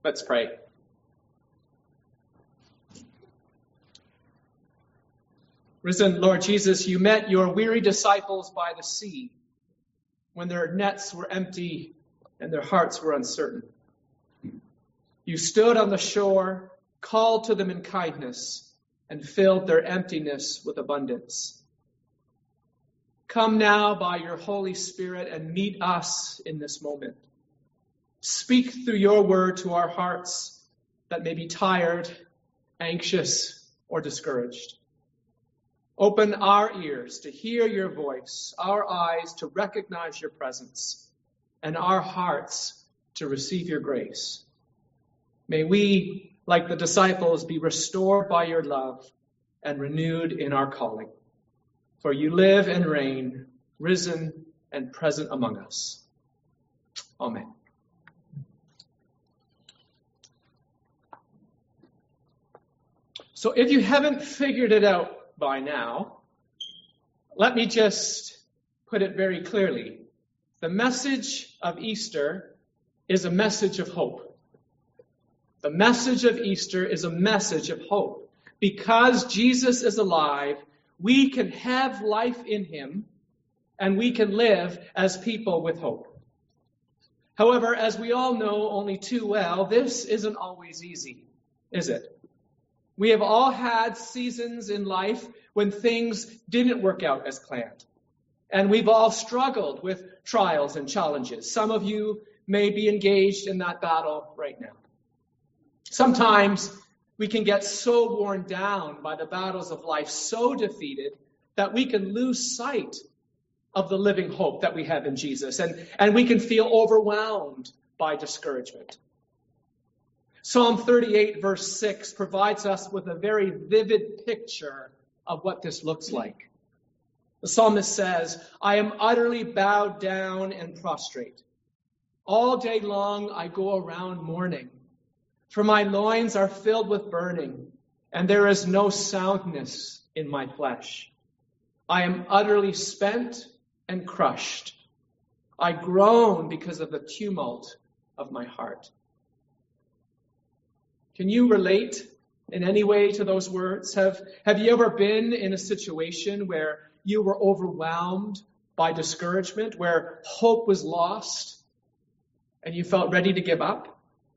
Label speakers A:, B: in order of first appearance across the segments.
A: Let's pray. Risen Lord Jesus, you met your weary disciples by the sea when their nets were empty and their hearts were uncertain. You stood on the shore, called to them in kindness, and filled their emptiness with abundance. Come now by your Holy Spirit and meet us in this moment. Speak through your word to our hearts that may be tired, anxious, or discouraged. Open our ears to hear your voice, our eyes to recognize your presence, and our hearts to receive your grace. May we, like the disciples, be restored by your love and renewed in our calling. For you live and reign, risen and present among us. Amen. So if you haven't figured it out by now, let me just put it very clearly. The message of Easter is a message of hope. The message of Easter is a message of hope. Because Jesus is alive, we can have life in him, and we can live as people with hope. However, as we all know only too well, this isn't always easy, is it? We have all had seasons in life when things didn't work out as planned. And we've all struggled with trials and challenges. Some of you may be engaged in that battle right now. Sometimes we can get so worn down by the battles of life, so defeated, that we can lose sight of the living hope that we have in Jesus. And we can feel overwhelmed by discouragement. Psalm 38, verse 6, provides us with a very vivid picture of what this looks like. The psalmist says, I am utterly bowed down and prostrate. All day long I go around mourning, for my loins are filled with burning, and there is no soundness in my flesh. I am utterly spent and crushed. I groan because of the tumult of my heart. Can you relate in any way to those words? Have you ever been in a situation where you were overwhelmed by discouragement, where hope was lost and you felt ready to give up?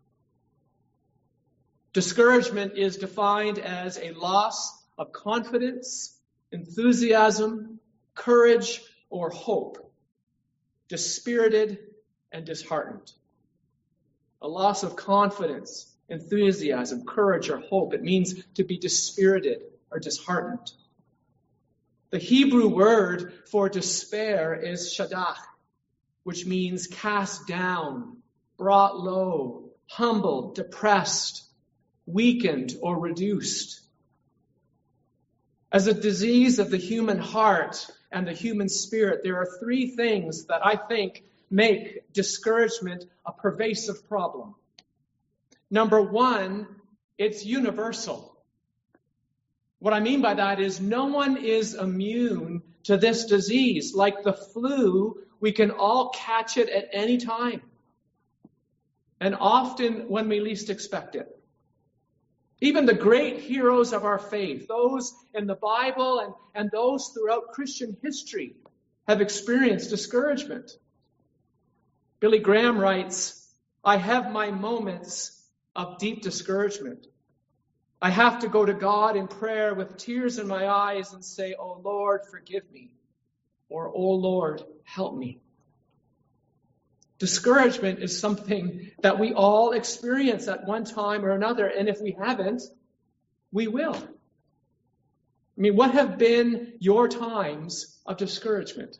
A: Discouragement is defined as a loss of confidence, enthusiasm, courage, or hope, dispirited and disheartened. A loss of confidence, enthusiasm, courage, or hope. It means to be dispirited or disheartened. The Hebrew word for despair is shadach, which means cast down, brought low, humbled, depressed, weakened, or reduced. As a disease of the human heart and the human spirit, there are three things that I think make discouragement a pervasive problem. Number one, it's universal. What I mean by that is no one is immune to this disease. Like the flu, we can all catch it at any time, and often when we least expect it. Even the great heroes of our faith, those in the Bible and those throughout Christian history, have experienced discouragement. Billy Graham writes, I have my moments of deep discouragement. I have to go to God in prayer with tears in my eyes and say, Oh Lord, forgive me, or Oh Lord, help me. Discouragement is something that we all experience at one time or another, and if we haven't, we will. I mean, what have been your times of discouragement?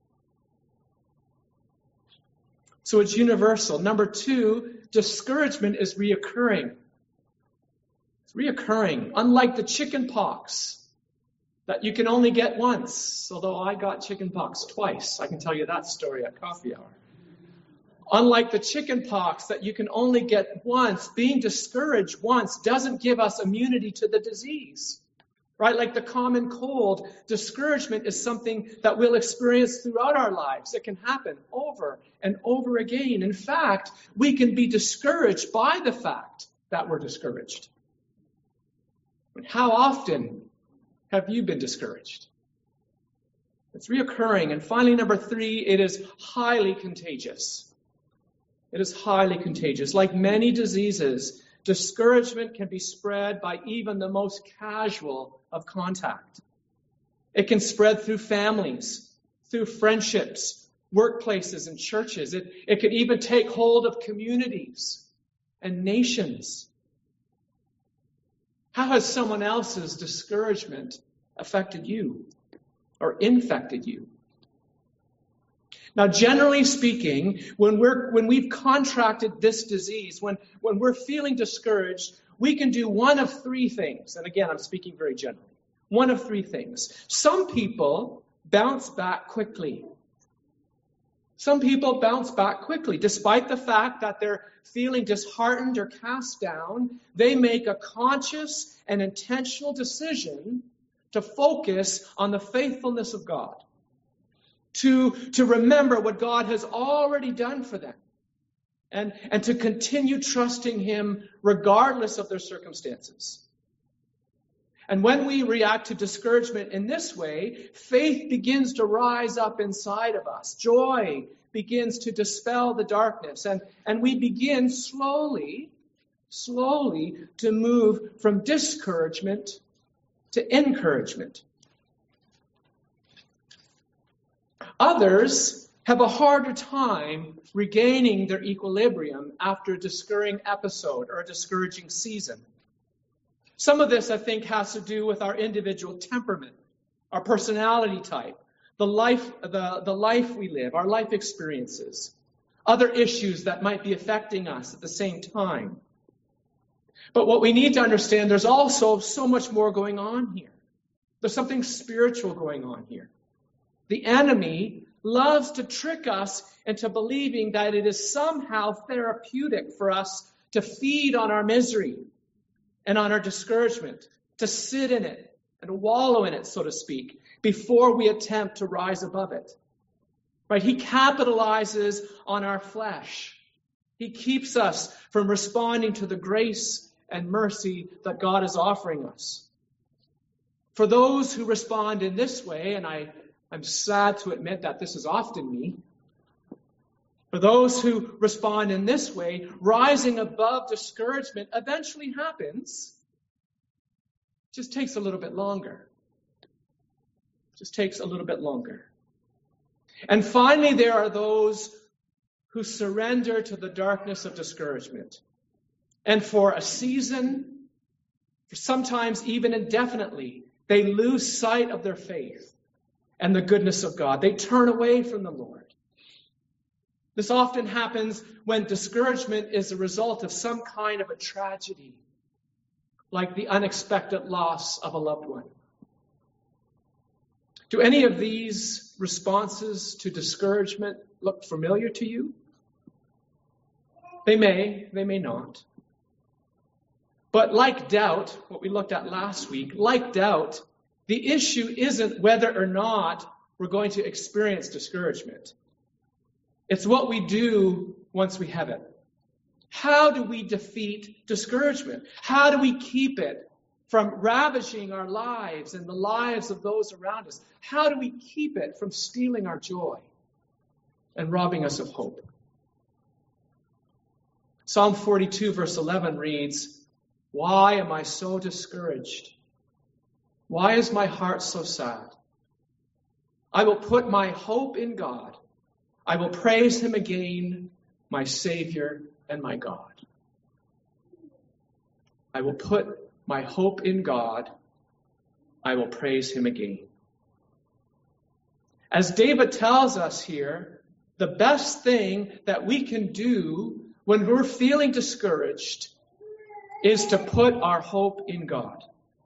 A: So it's universal. Number two, discouragement is reoccurring. It's reoccurring, unlike the chicken pox that you can only get once, although I got chicken pox twice. I can tell you that story at coffee hour. Unlike the chicken pox that you can only get once, being discouraged once doesn't give us immunity to the disease, right? Like the common cold, discouragement is something that we'll experience throughout our lives. It can happen over and over again. In fact, we can be discouraged by the fact that we're discouraged. But how often have you been discouraged? It's reoccurring. And finally, number 3, it is highly contagious. It is highly contagious. Like many diseases, discouragement can be spread by even the most casual of contact. It can spread through families, through friendships, workplaces, and churches. It can even take hold of communities and nations. How has someone else's discouragement affected you or infected you? Now, generally speaking, when we've contracted this disease, when we're feeling discouraged, we can do one of 3 things. And again, I'm speaking very generally. One of 3 things. Some people bounce back quickly. Some people bounce back quickly. Despite the fact that they're feeling disheartened or cast down, they make a conscious and intentional decision to focus on the faithfulness of God. To remember what God has already done for them. And to continue trusting Him regardless of their circumstances. And when we react to discouragement in this way, faith begins to rise up inside of us. Joy begins to dispel the darkness. And we begin slowly to move from discouragement to encouragement. Others have a harder time regaining their equilibrium after a discouraging episode or a discouraging season. Some of this, I think, has to do with our individual temperament, our personality type, the life we live, our life experiences, other issues that might be affecting us at the same time. But what we need to understand, there's also so much more going on here. There's something spiritual going on here. The enemy loves to trick us into believing that it is somehow therapeutic for us to feed on our misery and on our discouragement, to sit in it and wallow in it, so to speak, before we attempt to rise above it. Right? He capitalizes on our flesh. He keeps us from responding to the grace and mercy that God is offering us. For those who respond in this way, and I'm sad to admit that this is often me. For those who respond in this way, rising above discouragement eventually happens. It just takes a little bit longer. Just takes a little bit longer. And finally, there are those who surrender to the darkness of discouragement. And for a season, for sometimes even indefinitely, they lose sight of their faith and the goodness of God. They turn away from the Lord. This often happens when discouragement is a result of some kind of a tragedy, like the unexpected loss of a loved one. Do any of these responses to discouragement look familiar to you? They may not. But like doubt, what we looked at last week, like doubt, the issue isn't whether or not we're going to experience discouragement. It's what we do once we have it. How do we defeat discouragement? How do we keep it from ravaging our lives and the lives of those around us? How do we keep it from stealing our joy and robbing us of hope? Psalm 42 verse 11 reads, "Why am I so discouraged? Why is my heart so sad? I will put my hope in God. I will praise Him again, my Savior and my God." I will put my hope in God. I will praise Him again. As David tells us here, the best thing that we can do when we're feeling discouraged is to put our hope in God.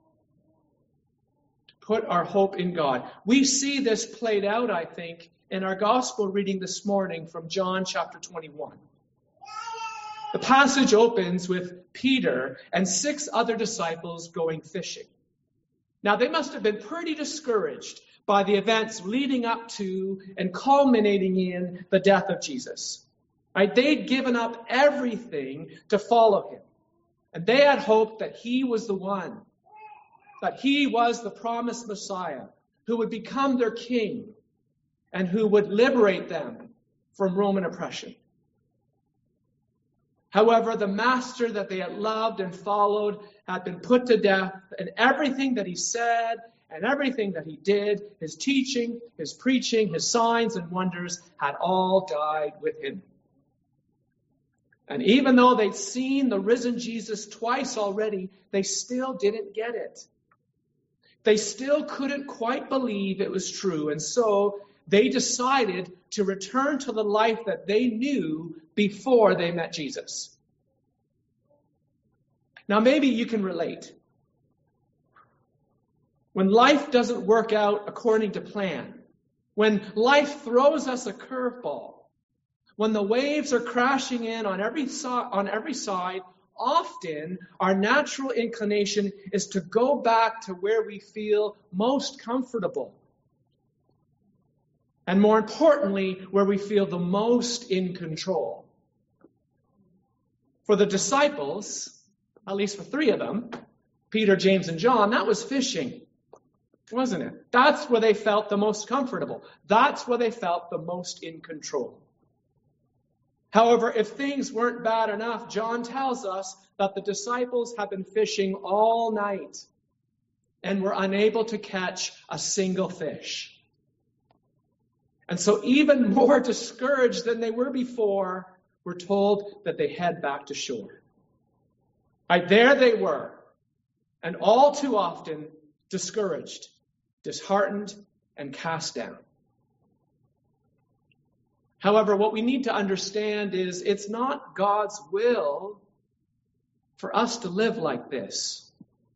A: To put our hope in God. We see this played out, I think, in our gospel reading this morning from John chapter 21. The passage opens with Peter and 6 other disciples going fishing. Now, they must have been pretty discouraged by the events leading up to and culminating in the death of Jesus. Right? They'd given up everything to follow him. And they had hoped that he was the one, that he was the promised Messiah who would become their king and who would liberate them from Roman oppression. However, the master that they had loved and followed had been put to death, and everything that he said and everything that he did, his teaching, his preaching, his signs and wonders, had all died with him. And even though they'd seen the risen Jesus twice already, they still didn't get it. They still couldn't quite believe it was true, and so they decided to return to the life that they knew before they met Jesus. Now, maybe you can relate. When life doesn't work out according to plan, when life throws us a curveball, when the waves are crashing in on every side, often our natural inclination is to go back to where we feel most comfortable. And more importantly, where we feel the most in control. For the disciples, at least for three of them, Peter, James, and John, that was fishing, wasn't it? That's where they felt the most comfortable. That's where they felt the most in control. However, if things weren't bad enough, John tells us that the disciples had been fishing all night and were unable to catch a single fish. And so even more discouraged than they were before, we're told that they head back to shore. Right, there they were, and all too often discouraged, disheartened, and cast down. However, what we need to understand is it's not God's will for us to live like this.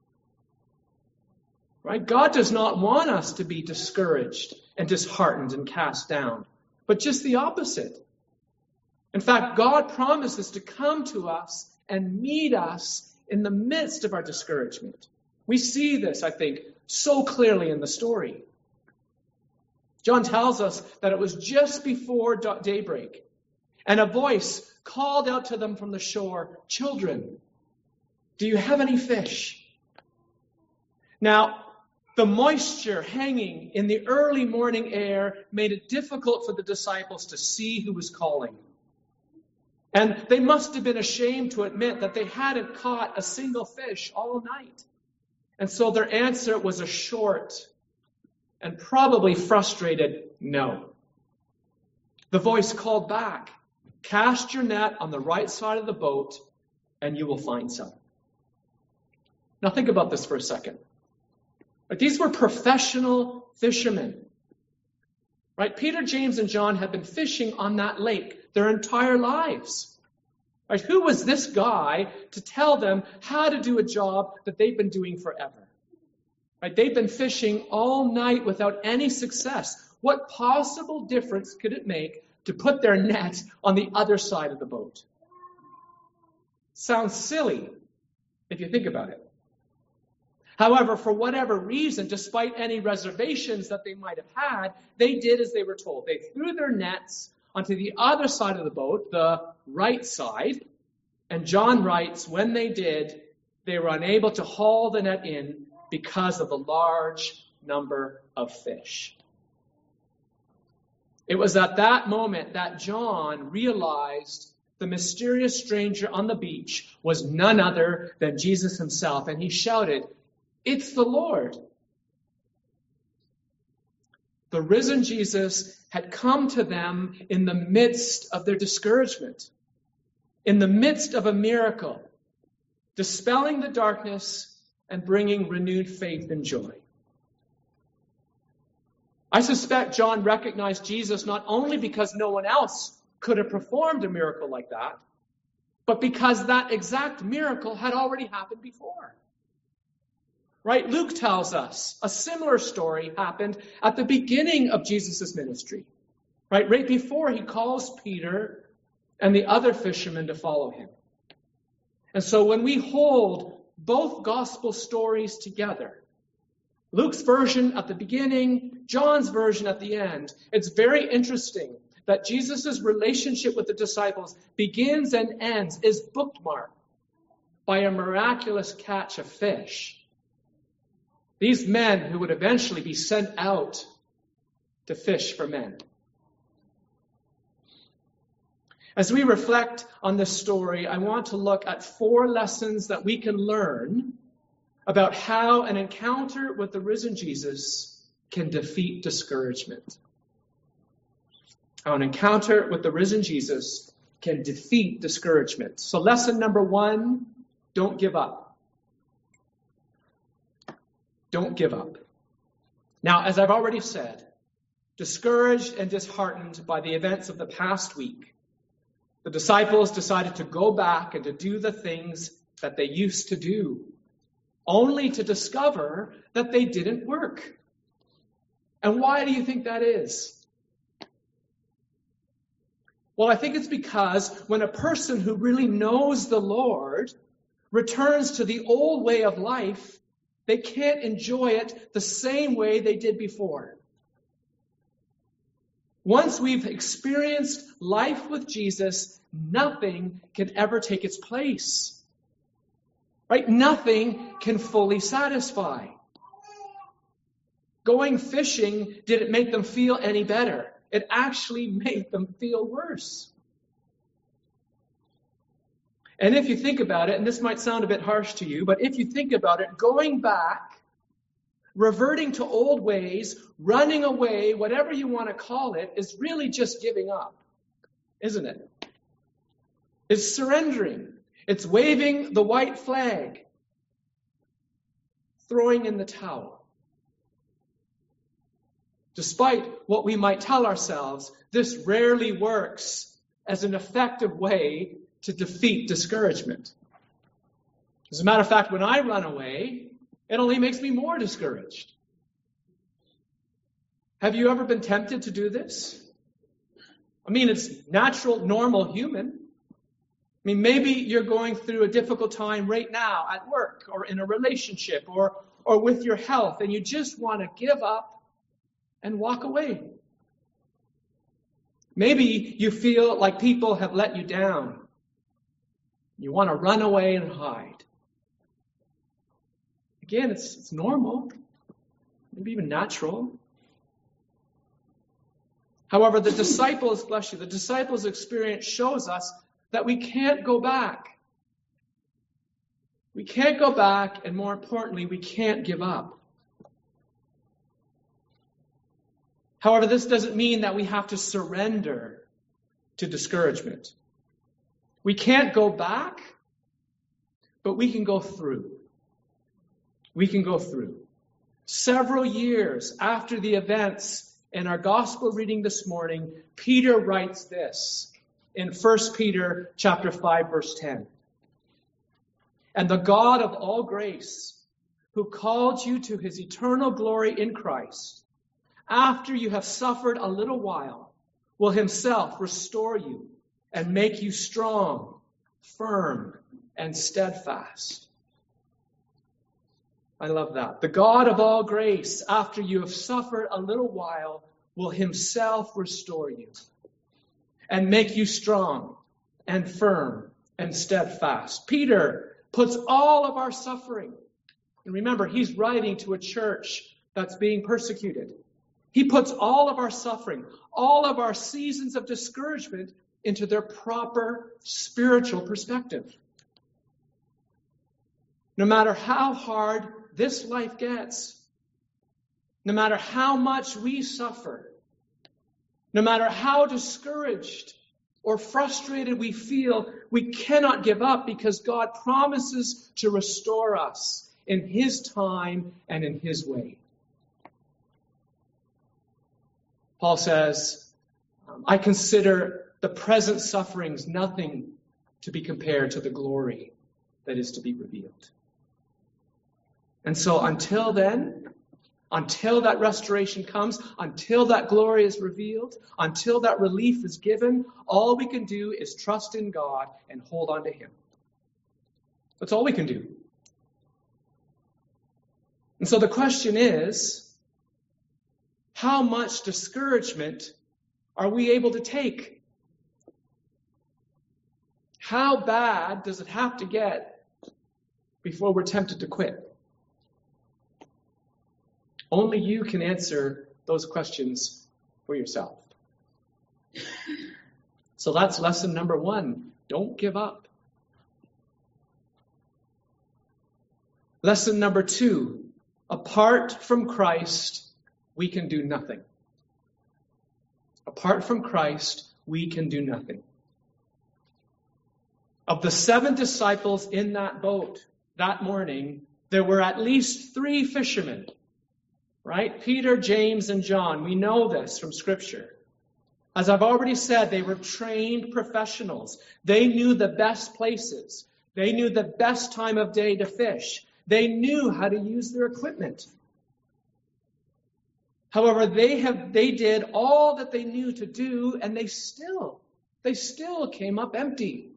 A: Right? God does not want us to be discouraged and disheartened and cast down, but just the opposite. In fact, God promises to come to us and meet us in the midst of our discouragement. We see this, I think, so clearly in the story. John tells us that it was just before daybreak, and a voice called out to them from the shore, "Children, do you have any fish?" Now, the moisture hanging in the early morning air made it difficult for the disciples to see who was calling. And they must have been ashamed to admit that they hadn't caught a single fish all night. And so their answer was a short and probably frustrated no. The voice called back, "Cast your net on the right side of the boat and you will find some." Now think about this for a second. These were professional fishermen. Right? Peter, James, and John had been fishing on that lake their entire lives. Right? Who was this guy to tell them how to do a job that they've been doing forever? Right? They've been fishing all night without any success. What possible difference could it make to put their net on the other side of the boat? Sounds silly if you think about it. However, for whatever reason, despite any reservations that they might have had, they did as they were told. They threw their nets onto the other side of the boat, the right side. And John writes, when they did, they were unable to haul the net in because of the large number of fish. It was at that moment that John realized the mysterious stranger on the beach was none other than Jesus himself. And he shouted, "It's the Lord." The risen Jesus had come to them in the midst of their discouragement, in the midst of a miracle, dispelling the darkness and bringing renewed faith and joy. I suspect John recognized Jesus not only because no one else could have performed a miracle like that, but because that exact miracle had already happened before. Right? Luke tells us a similar story happened at the beginning of Jesus' ministry. Right before he calls Peter and the other fishermen to follow him. And so when we hold both gospel stories together, Luke's version at the beginning, John's version at the end. It's very interesting that Jesus' relationship with the disciples begins and ends, is bookmarked by a miraculous catch of fish. These men who would eventually be sent out to fish for men. As we reflect on this story, I want to look at 4 lessons that we can learn about how an encounter with the risen Jesus can defeat discouragement. How an encounter with the risen Jesus can defeat discouragement. So lesson number 1, don't give up. Don't give up. Now, as I've already said, discouraged and disheartened by the events of the past week, the disciples decided to go back and to do the things that they used to do, only to discover that they didn't work. And why do you think that is? Well, I think it's because when a person who really knows the Lord returns to the old way of life, they can't enjoy it the same way they did before. Once we've experienced life with Jesus, nothing can ever take its place. Right? Nothing can fully satisfy. Going fishing didn't make them feel any better. It actually made them feel worse. And if you think about it, and this might sound a bit harsh to you, but if you think about it, going back, reverting to old ways, running away, whatever you want to call it, is really just giving up, isn't it? It's surrendering. It's waving the white flag, throwing in the towel. Despite what we might tell ourselves, this rarely works as an effective way to defeat discouragement. As a matter of fact, when I run away, it only makes me more discouraged. Have you ever been tempted to do this? I mean, it's natural, normal, human. I mean, maybe you're going through a difficult time right now at work or in a relationship or with your health, and you just want to give up and walk away. Maybe you feel like people have let you down. You want to run away and hide. Again, it's normal, maybe even natural. However, the disciples' experience shows us that we can't go back. We can't go back, and more importantly, we can't give up. However, this doesn't mean that we have to surrender to discouragement. We can't go back, but we can go through. We can go through. Several years after the events in our gospel reading this morning, Peter writes this in 1 Peter chapter 5, verse 10. And the God of all grace, who called you to his eternal glory in Christ, after you have suffered a little while, will himself restore you and make you strong, firm, and steadfast. I love that. The God of all grace, after you have suffered a little while, will himself restore you and make you strong and firm and steadfast. Peter puts all of our suffering, and remember, he's writing to a church that's being persecuted. He puts all of our suffering, all of our seasons of discouragement into their proper spiritual perspective. No matter how hard this life gets, no matter how much we suffer, no matter how discouraged or frustrated we feel, we cannot give up because God promises to restore us in his time and in his way. Paul says, I consider the present sufferings nothing to be compared to the glory that is to be revealed. And so until then, until that restoration comes, until that glory is revealed, until that relief is given, all we can do is trust in God and hold on to him. That's all we can do. And so the question is, how much discouragement are we able to take? How bad does it have to get before we're tempted to quit? Only you can answer those questions for yourself. So that's lesson number 1. Don't give up. Lesson number 2. Apart from Christ, we can do nothing. Apart from Christ, we can do nothing. Of the 7 disciples in that boat that morning, there were at least 3 fishermen. Right? Peter, James, and John. We know this from Scripture. As I've already said, they were trained professionals. They knew the best places. They knew the best time of day to fish. They knew how to use their equipment. However, they did all that they knew to do, and they still came up empty.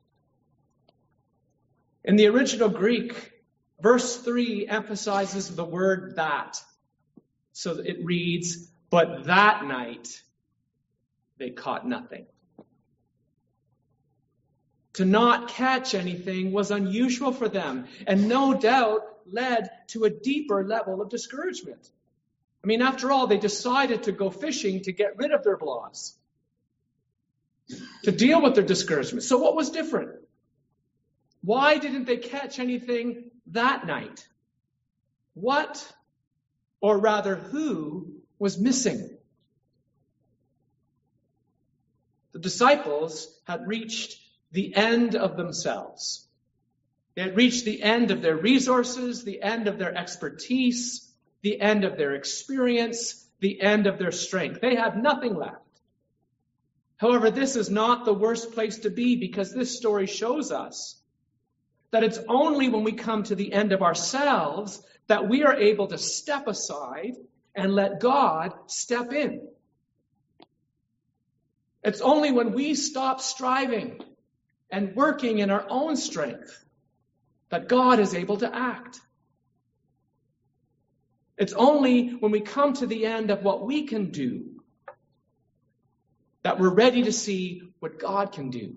A: In the original Greek, verse 3 emphasizes the word that. So it reads, but that night they caught nothing. To not catch anything was unusual for them, and no doubt led to a deeper level of discouragement. I mean, after all, they decided to go fishing to get rid of their blahs, to deal with their discouragement. So what was different? Why didn't they catch anything that night? What, or rather who, was missing? The disciples had reached the end of themselves. They had reached the end of their resources, the end of their expertise, the end of their experience, the end of their strength. They had nothing left. However, this is not the worst place to be, because this story shows us that it's only when we come to the end of ourselves that we are able to step aside and let God step in. It's only when we stop striving and working in our own strength that God is able to act. It's only when we come to the end of what we can do that we're ready to see what God can do.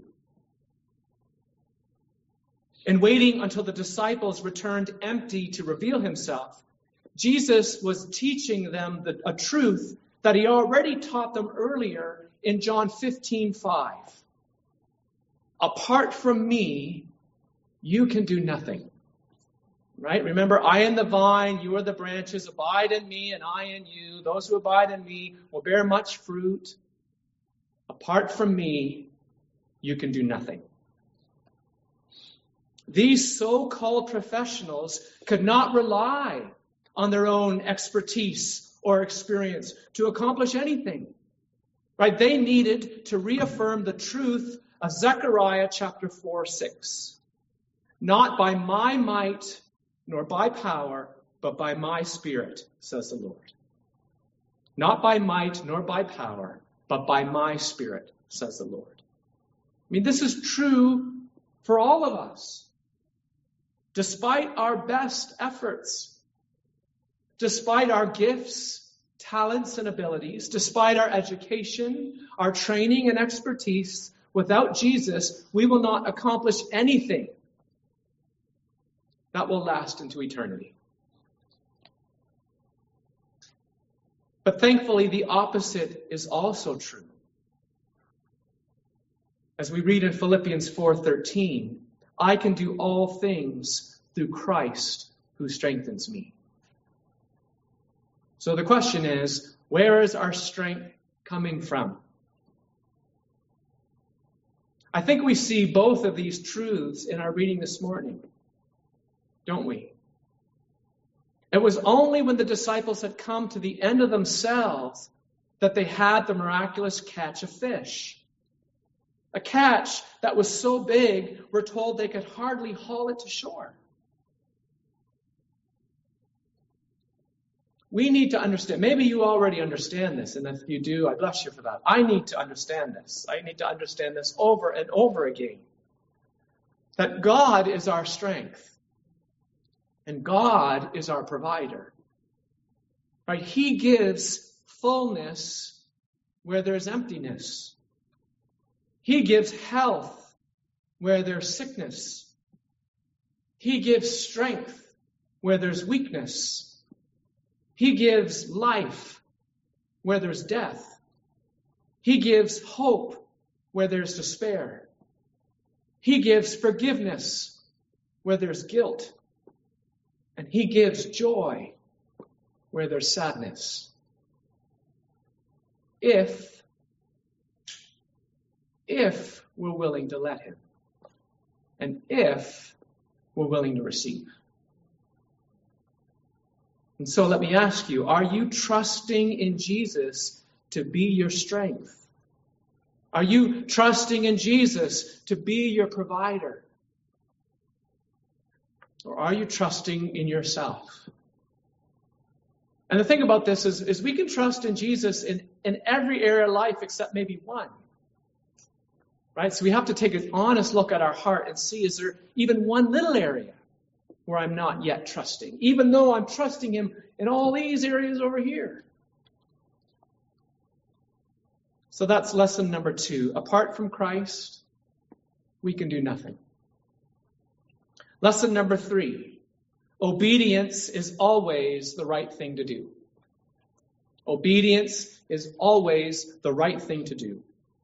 A: In waiting until the disciples returned empty to reveal himself, Jesus was teaching them a truth that he already taught them earlier in John 15:5. Apart from me, you can do nothing. Right? Remember, I am the vine, you are the branches. Abide in me and I in you. Those who abide in me will bear much fruit. Apart from me, you can do nothing. These so-called professionals could not rely on their own expertise or experience to accomplish anything. Right? They needed to reaffirm the truth of Zechariah chapter 4:6. Not by my might nor by power, but by my Spirit, says the Lord. Not by might nor by power, but by my Spirit, says the Lord. I mean, this is true for all of us. Despite our best efforts, despite our gifts, talents, and abilities, despite our education, our training and expertise, without Jesus, we will not accomplish anything that will last into eternity. But thankfully, the opposite is also true. As we read in Philippians 4:13, I can do all things through Christ who strengthens me. So the question is, where is our strength coming from? I think we see both of these truths in our reading this morning, don't we? It was only when the disciples had come to the end of themselves that they had the miraculous catch of fish. A catch that was so big, we're told they could hardly haul it to shore. We need to understand. Maybe you already understand this, and if you do, I bless you for that. I need to understand this. I need to understand this over and over again. That God is our strength. And God is our provider. Right? He gives fullness where there's emptiness. He gives health where there's sickness. He gives strength where there's weakness. He gives life where there's death. He gives hope where there's despair. He gives forgiveness where there's guilt. And he gives joy where there's sadness. If we're willing to let him. And if we're willing to receive. And so let me ask you, are you trusting in Jesus to be your strength? Are you trusting in Jesus to be your provider? Or are you trusting in yourself? And the thing about this is we can trust in Jesus in every area of life except maybe one. Right? So we have to take an honest look at our heart and see, is there even one little area where I'm not yet trusting, even though I'm trusting him in all these areas over here? So that's lesson number 2. Apart from Christ, we can do nothing. Lesson number 3. Obedience is always the right thing to do. Obedience is always the right thing to do.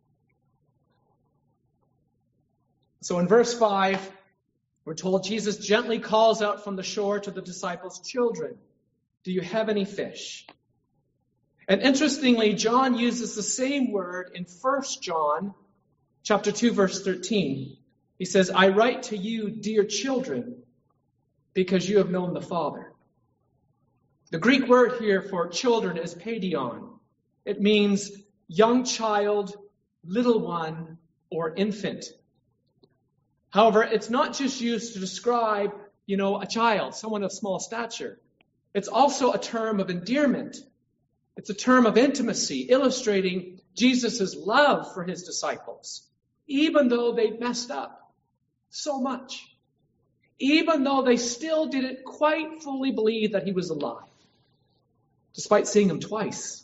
A: So in verse 5, we're told Jesus gently calls out from the shore to the disciples, "Children, do you have any fish?" And interestingly, John uses the same word in 1 John chapter 2, verse 13. He says, "I write to you, dear children, because you have known the Father." The Greek word here for children is paidion. It means young child, little one, or infant. However, it's not just used to describe, a child, someone of small stature. It's also a term of endearment. It's a term of intimacy, illustrating Jesus' love for his disciples, even though they messed up so much, even though they still didn't quite fully believe that he was alive, despite seeing him twice.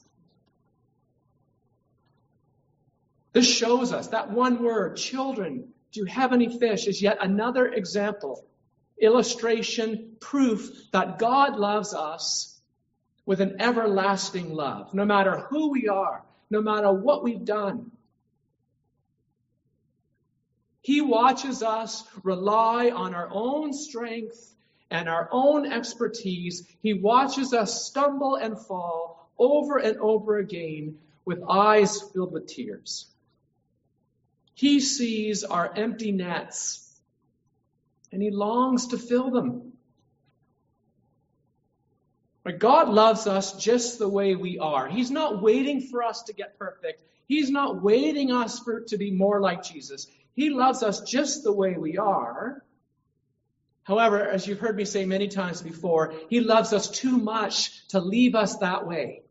A: This shows us that one word, children, do you have any fish, is yet another example, illustration, proof that God loves us with an everlasting love, no matter who we are, no matter what we've done. He watches us rely on our own strength and our own expertise. He watches us stumble and fall over and over again with eyes filled with tears. He sees our empty nets and he longs to fill them. But God loves us just the way we are. He's not waiting for us to get perfect. He's not waiting us to be more like Jesus. He loves us just the way we are. However, as you've heard me say many times before, he loves us too much to leave us that way.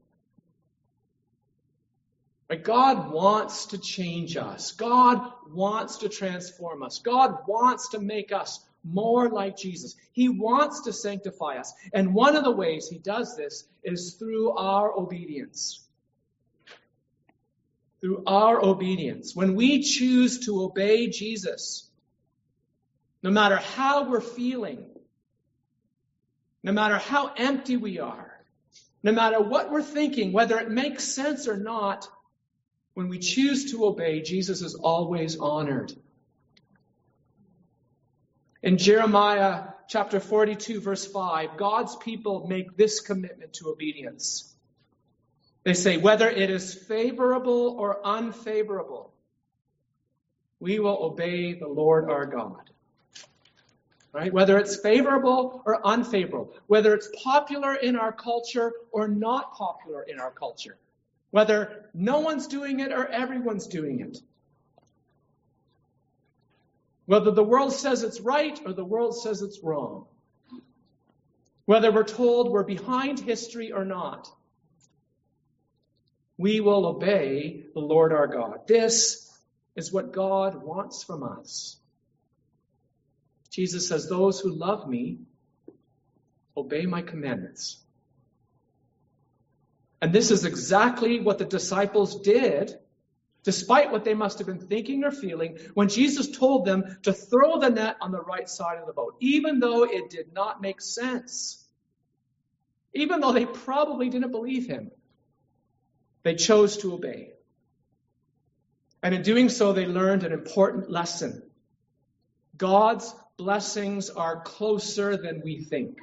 A: But God wants to change us. God wants to transform us. God wants to make us more like Jesus. He wants to sanctify us. And one of the ways he does this is through our obedience. Through our obedience. When we choose to obey Jesus, no matter how we're feeling, no matter how empty we are, no matter what we're thinking, whether it makes sense or not, when we choose to obey, Jesus is always honored. In Jeremiah chapter 42, verse 5, God's people make this commitment to obedience. They say, whether it is favorable or unfavorable, we will obey the Lord our God. Right? Whether it's favorable or unfavorable, whether it's popular in our culture or not popular in our culture, whether no one's doing it or everyone's doing it, whether the world says it's right or the world says it's wrong, whether we're told we're behind history or not, we will obey the Lord our God. This is what God wants from us. Jesus says, those who love me obey my commandments. And this is exactly what the disciples did, despite what they must have been thinking or feeling, when Jesus told them to throw the net on the right side of the boat, even though it did not make sense. Even though they probably didn't believe him, they chose to obey. And in doing so, they learned an important lesson. God's blessings are closer than we think.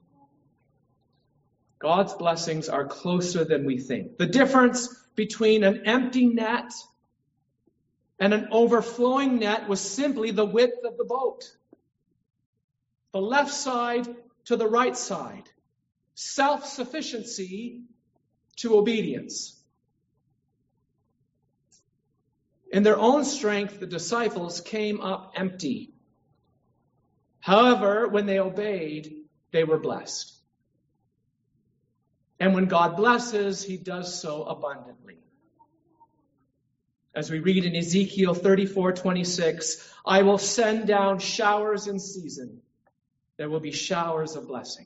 A: God's blessings are closer than we think. The difference between an empty net and an overflowing net was simply the width of the boat. The left side to the right side. Self-sufficiency to obedience. In their own strength, the disciples came up empty. However, when they obeyed, they were blessed. And when God blesses, he does so abundantly. As we read in Ezekiel 34:26, I will send down showers in season. There will be showers of blessing.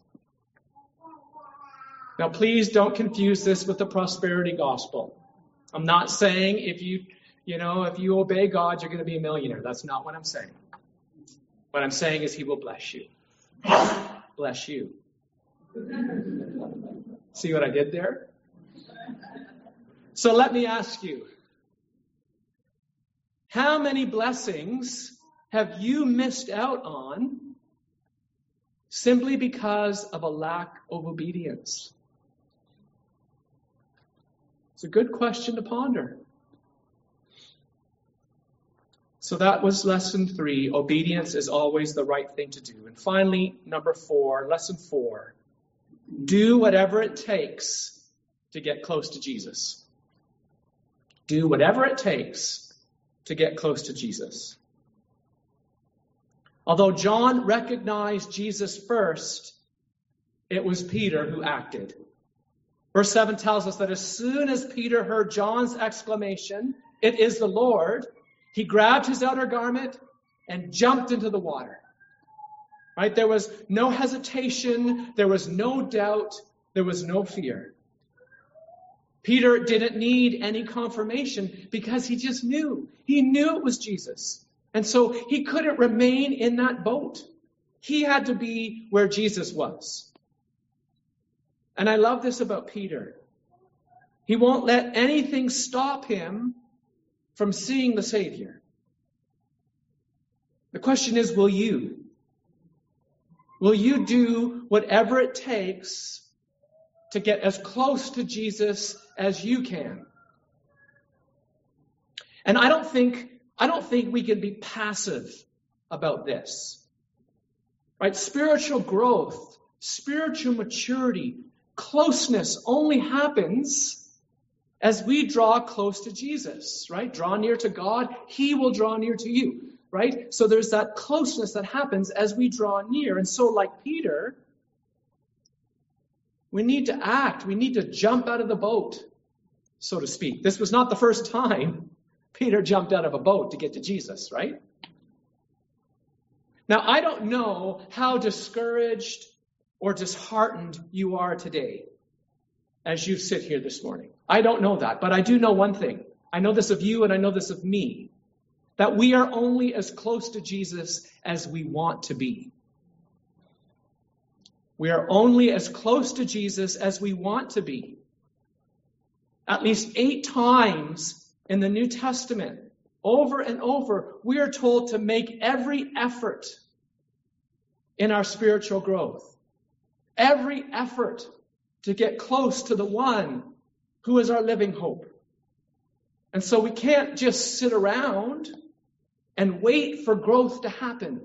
A: Now, please don't confuse this with the prosperity gospel. I'm not saying if you obey God, you're going to be a millionaire. That's not what I'm saying. What I'm saying is he will bless you. Bless you. See what I did there? So let me ask you, how many blessings have you missed out on simply because of a lack of obedience? It's a good question to ponder. So that was lesson 3. Obedience is always the right thing to do. And finally, lesson 4. Do whatever it takes to get close to Jesus. Do whatever it takes to get close to Jesus. Although John recognized Jesus first, it was Peter who acted. Verse 7 tells us that as soon as Peter heard John's exclamation, "It is the Lord," he grabbed his outer garment and jumped into the water. Right? There was no hesitation. There was no doubt. There was no fear. Peter didn't need any confirmation because he just knew. He knew it was Jesus. And so he couldn't remain in that boat. He had to be where Jesus was. And I love this about Peter. He won't let anything stop him from seeing the Savior. The question is, will you? Will you do whatever it takes to get as close to Jesus as you can? And I don't think we can be passive about this. Right? Spiritual growth, spiritual maturity, closeness only happens as we draw close to Jesus, right? Draw near to God, he will draw near to you. Right? So there's that closeness that happens as we draw near. And so like Peter, we need to act. We need to jump out of the boat, so to speak. This was not the first time Peter jumped out of a boat to get to Jesus, right? Now, I don't know how discouraged or disheartened you are today as you sit here this morning. I don't know that, but I do know one thing. I know this of you and I know this of me. That we are only as close to Jesus as we want to be. We are only as close to Jesus as we want to be. At least 8 times in the New Testament, over and over, we are told to make every effort in our spiritual growth. Every effort to get close to the one who is our living hope. And so we can't just sit around and wait for growth to happen.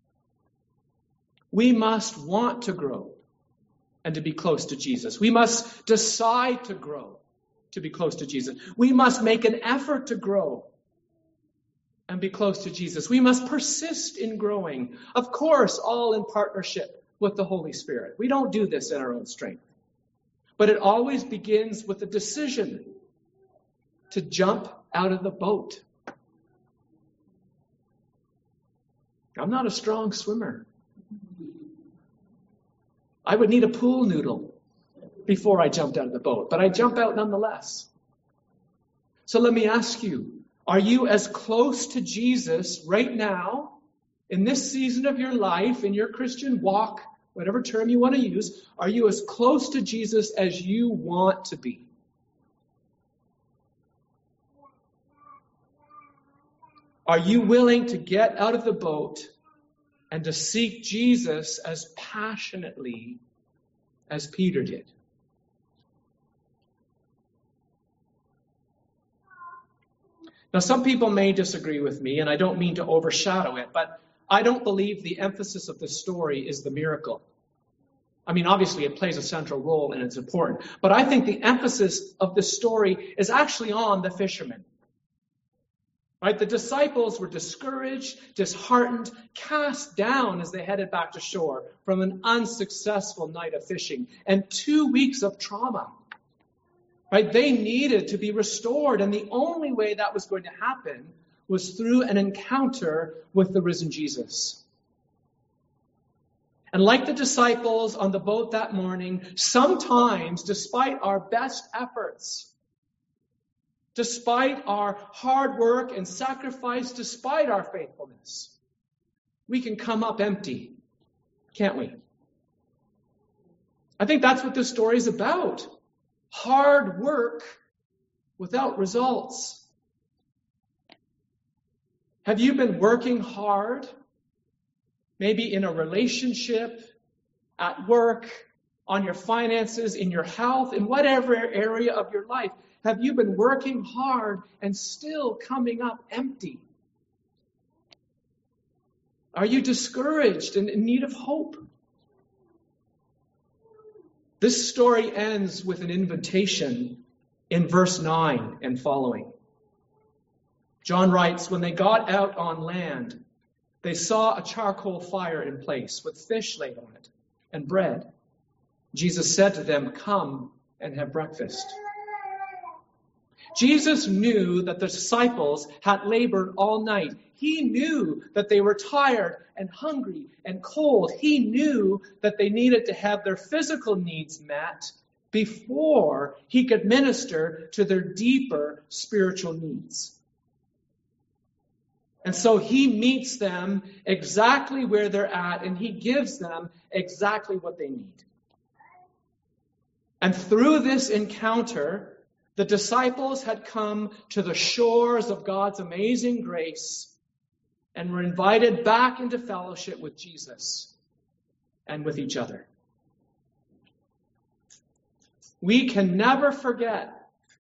A: We must want to grow and to be close to Jesus. We must decide to grow to be close to Jesus. We must make an effort to grow and be close to Jesus. We must persist in growing. Of course, all in partnership with the Holy Spirit. We don't do this in our own strength. But it always begins with a decision to jump out of the boat. I'm not a strong swimmer. I would need a pool noodle before I jumped out of the boat, but I jump out nonetheless. So let me ask you, are you as close to Jesus right now, in this season of your life, in your Christian walk, whatever term you want to use, are you as close to Jesus as you want to be? Are you willing to get out of the boat and to seek Jesus as passionately as Peter did? Now, some people may disagree with me, and I don't mean to overshadow it, but I don't believe the emphasis of the story is the miracle. I mean, obviously it plays a central role and it's important, but I think the emphasis of the story is actually on the fishermen. Right? The disciples were discouraged, disheartened, cast down as they headed back to shore from an unsuccessful night of fishing and 2 weeks of trauma. Right? They needed to be restored, and the only way that was going to happen was through an encounter with the risen Jesus. And like the disciples on the boat that morning, sometimes, despite our best efforts, despite our hard work and sacrifice, despite our faithfulness, we can come up empty, can't we? I think that's what this story is about. Hard work without results. Have you been working hard? Maybe in a relationship, at work, on your finances, in your health, in whatever area of your life. Have you been working hard and still coming up empty? Are you discouraged and in need of hope? This story ends with an invitation in verse 9 and following. John writes, when they got out on land, they saw a charcoal fire in place with fish laid on it and bread. Jesus said to them, come and have breakfast. Jesus knew that the disciples had labored all night. He knew that they were tired and hungry and cold. He knew that they needed to have their physical needs met before he could minister to their deeper spiritual needs. And so he meets them exactly where they're at, and he gives them exactly what they need. And through this encounter, the disciples had come to the shores of God's amazing grace and were invited back into fellowship with Jesus and with each other. We can never forget,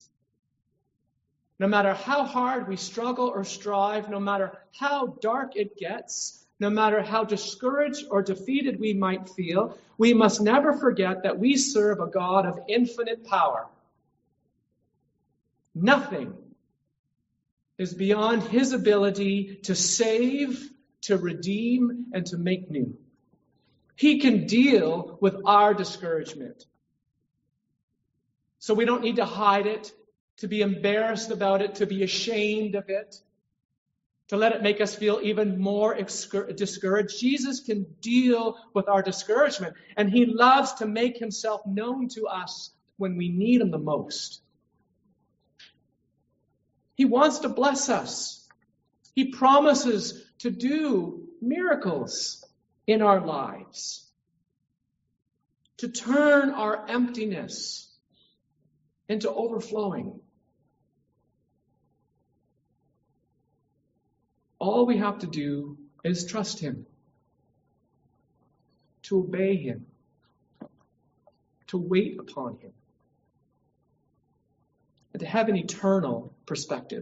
A: no matter how hard we struggle or strive, no matter how dark it gets, no matter how discouraged or defeated we might feel, we must never forget that we serve a God of infinite power. Nothing is beyond his ability to save, to redeem, and to make new. He can deal with our discouragement. So we don't need to hide it, to be embarrassed about it, to be ashamed of it, to let it make us feel even more discouraged. Jesus can deal with our discouragement, and he loves to make himself known to us when we need him the most. He wants to bless us. He promises to do miracles in our lives, to turn our emptiness into overflowing. All we have to do is trust him, to obey him, to wait upon him, and to have an eternal perspective.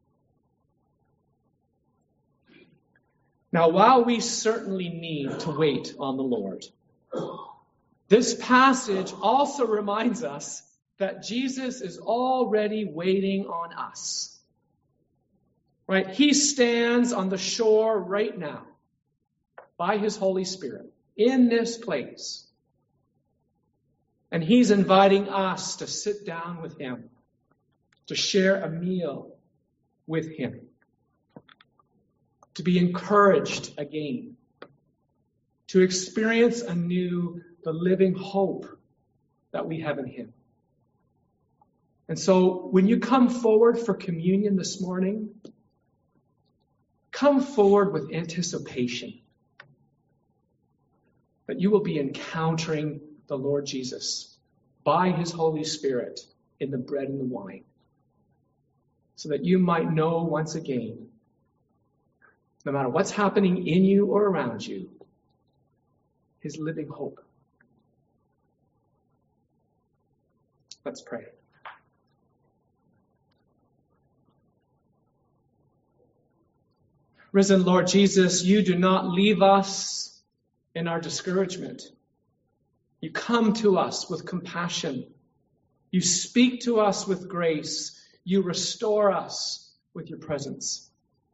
A: Now, while we certainly need to wait on the Lord, this passage also reminds us that Jesus is already waiting on us. Right? He stands on the shore right now by his Holy Spirit in this place. And he's inviting us to sit down with him, to share a meal with him, to be encouraged again, to experience anew the living hope that we have in him. And so when you come forward for communion this morning, come forward with anticipation that you will be encountering the Lord Jesus by his Holy Spirit in the bread and the wine, so that you might know once again, no matter what's happening in you or around you, his living hope. Let's pray. Risen Lord Jesus, you do not leave us in our discouragement. You come to us with compassion. You speak to us with grace. You restore us with your presence.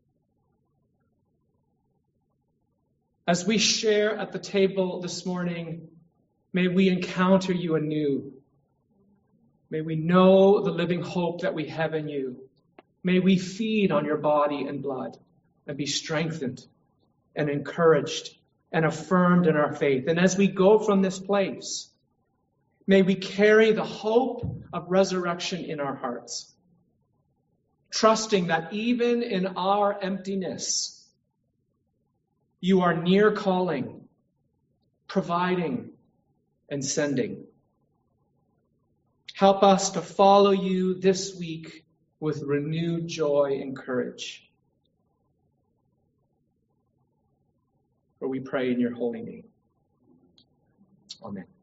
A: As we share at the table this morning, may we encounter you anew. May we know the living hope that we have in you. May we feed on your body and blood and be strengthened and encouraged and affirmed in our faith. And as we go from this place, may we carry the hope of resurrection in our hearts, trusting that even in our emptiness, you are near calling, providing, and sending. Help us to follow you this week with renewed joy and courage. For we pray in your holy name. Amen.